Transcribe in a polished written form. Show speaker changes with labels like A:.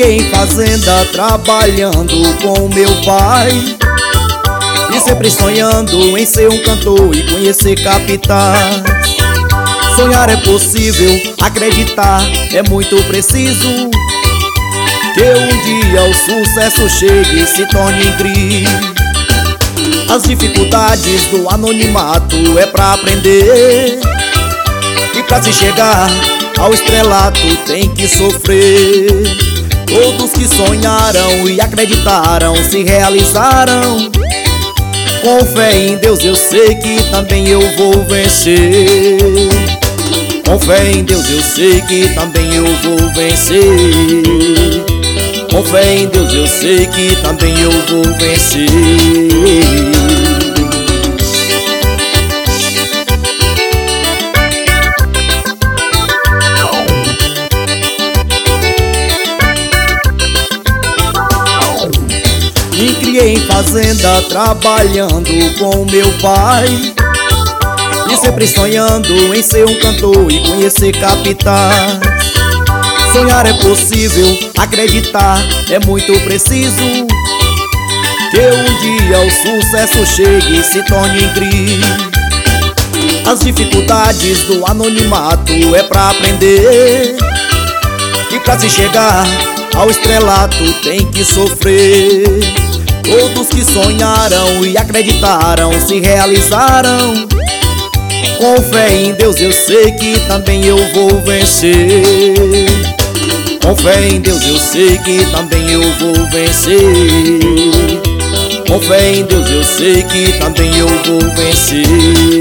A: criei em fazenda, trabalhando com meu pai, e sempre sonhando em ser um cantor e conhecer capitais. Sonhar é possível, acreditar é muito preciso, que um dia o sucesso chegue e se torne incrível. As dificuldades do anonimato é pra aprender, e pra se chegar ao estrelato tem que sofrer. Todos que sonharam e acreditaram se realizaram. Com fé em Deus eu sei que também eu vou vencer. Com fé em Deus eu sei que também eu vou vencer. Com fé em Deus eu sei que também eu vou vencer. Me criei em fazenda, trabalhando com meu pai, e sempre sonhando em ser um cantor e conhecer capitais. Sonhar é possível, acreditar é muito preciso, que um dia o sucesso chegue e se torne incrível. As dificuldades do anonimato é pra aprender, e pra se chegar ao estrelato tem que sofrer. Todos que sonharam e acreditaram se realizaram. Com fé em Deus eu sei que também eu vou vencer. Com fé em Deus eu sei que também eu vou vencer. Com fé em Deus eu sei que também eu vou vencer.